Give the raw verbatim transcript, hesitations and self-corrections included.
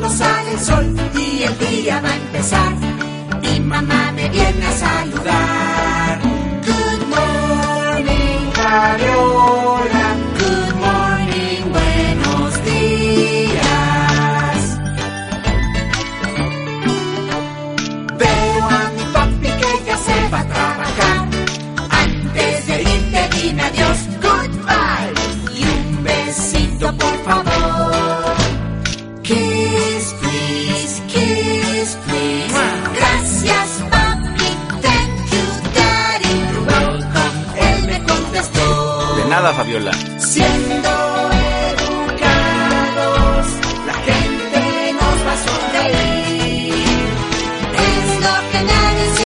no sale el sol y el día va a empezar. Mi mamá me viene a saludar. Good morning, Fabiola. Good morning, buenos días. Veo a mi papi que ya se va a trabajar. Antes de irte dime adiós, goodbye. Y un besito por favor. Kiss, please, kiss, please. Gracias, papi, thank you, daddy. You're welcome, él me contestó. De nada, Fabiola. Siendo